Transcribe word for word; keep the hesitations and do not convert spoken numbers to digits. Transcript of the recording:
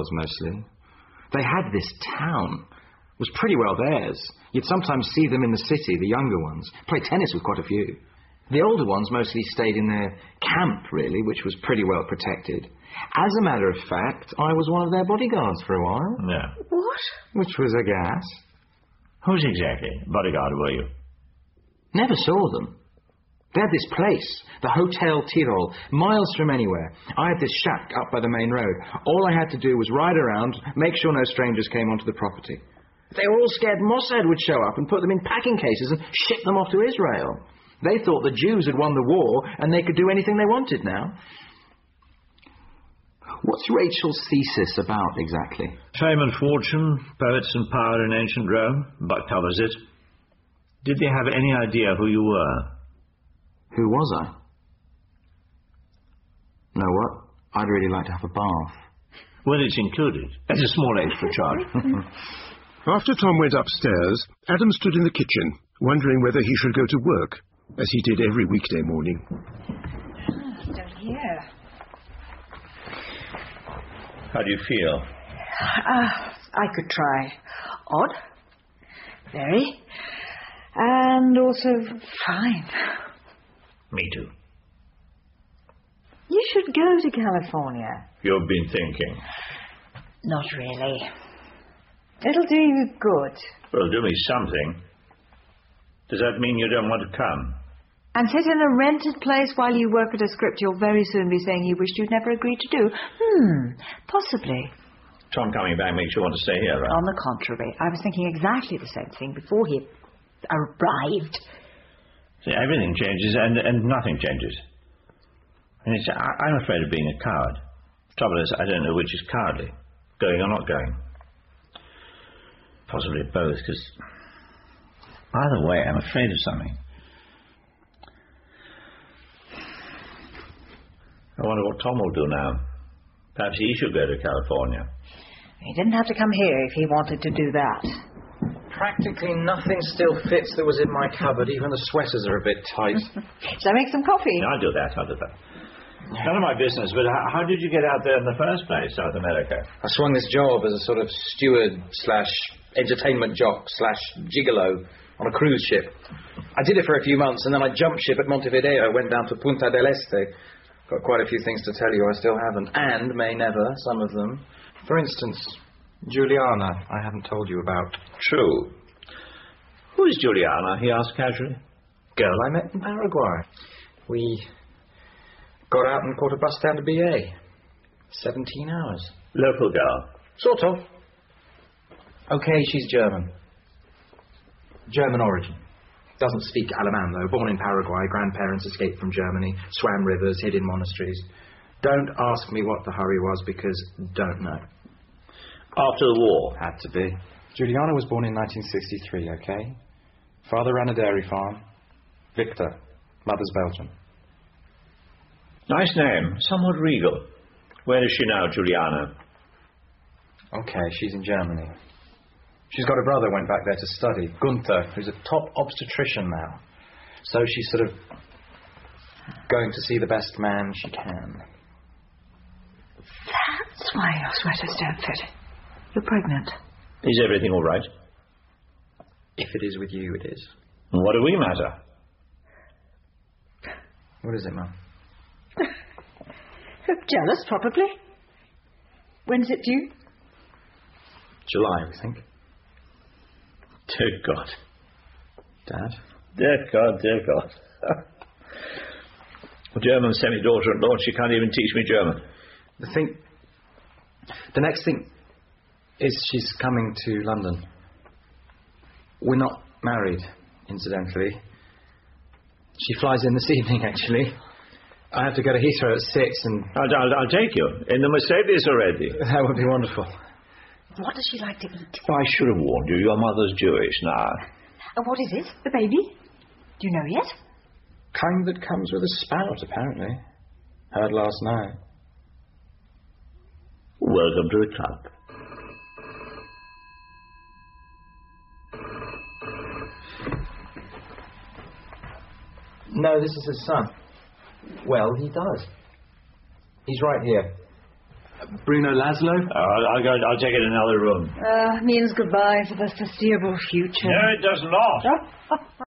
girls mostly. They had this town. It was pretty well theirs. You'd sometimes see them in the city, the younger ones. Play tennis with quite a few. The older ones mostly stayed in their camp, really, which was pretty well protected. As a matter of fact, I was one of their bodyguards for a while. Yeah. What? Which was a gas. Whose exactly bodyguard were you? Never saw them. They had this place, the Hotel Tyrol, miles from anywhere. I had this shack up by the main road. All I had to do was ride around, make sure no strangers came onto the property. They were all scared Mossad would show up and put them in packing cases and ship them off to Israel. They thought the Jews had won the war and they could do anything they wanted now. What's Rachel's thesis about, exactly? Fame and fortune, poets and power in ancient Rome. Buck covers it. Did they have any idea who you were? Who was I? Know what? I'd really like to have a bath. Well, it's included. At a small extra charge. After Tom went upstairs, Adam stood in the kitchen, wondering whether he should go to work, as he did every weekday morning. Ah, still here. How do you feel? Uh, I could try. Odd. Very. And also fine. Me too. You should go to California. You've been thinking. Not really. It'll do you good. Well, do me something. Does that mean you don't want to come? And sit in a rented place while you work at a script you'll very soon be saying you wished you'd never agreed to do? Hmm, possibly. Tom coming back makes you want to stay here, right? On the contrary, I was thinking exactly the same thing before he arrived. See, everything changes and, and nothing changes. And it's, I, I'm afraid of being a coward. Trouble is, I don't know which is cowardly, going or not going. Possibly both, because either way, I'm afraid of something. I wonder what Tom will do now. Perhaps he should go to California. He didn't have to come here if he wanted to do that. Practically nothing still fits that was in my cupboard. Even the sweaters are a bit tight. Shall I make some coffee? I'll do that, I'll do that. None of my business, but how, how did you get out there in the first place, South America? I swung this job as a sort of steward slash entertainment jock slash gigolo on a cruise ship. I did it for a few months and then I jumped ship at Montevideo, went down to Punta del Este. Got quite a few things to tell you I still haven't, and may never, some of them. For instance, Juliana, I haven't told you about. True. Who is Juliana, he asked casually. Girl I met in Paraguay. We got out and caught a bus down to B A. Seventeen hours. Local girl. Sort of. Okay, she's German. German origin. Doesn't speak Alemán, though. Born in Paraguay, grandparents escaped from Germany, swam rivers, hid in monasteries. Don't ask me what the hurry was, because don't know. After the war? Had to be. Juliana was born in nineteen sixty-three, okay? Father ran a dairy farm. Victor. Mother's Belgian. Nice name. Somewhat regal. Where is she now, Juliana? Okay, she's in Germany. She's got a brother went back there to study, Gunther, who's a top obstetrician now. So she's sort of going to see the best man she can. That's why your sweaters don't fit. You're pregnant. Is everything all right? If it is with you, it is. What do we matter? What is it, Mum? Jealous, probably. When's it due? July, we think. Dear God. Dad? Dear God, dear God. German semi-daughter-in-law, she can't even teach me German. The thing... The next thing is she's coming to London. We're not married, incidentally. She flies in this evening, actually. I have to go to Heathrow at six and... I'll, I'll, I'll take you. In the Mercedes already. That would be wonderful. What does she like to eat? I should have warned you. Your mother's Jewish now. And what is it? The baby? Do you know yet? Kind that comes with a spout, apparently. Heard last night. Welcome to the club. No, this is his son. Well, he does. He's right here. Bruno Laszlo? Oh, I'll, I'll go. I'll take it in another room. Uh, means goodbye for the foreseeable future. No, it does not.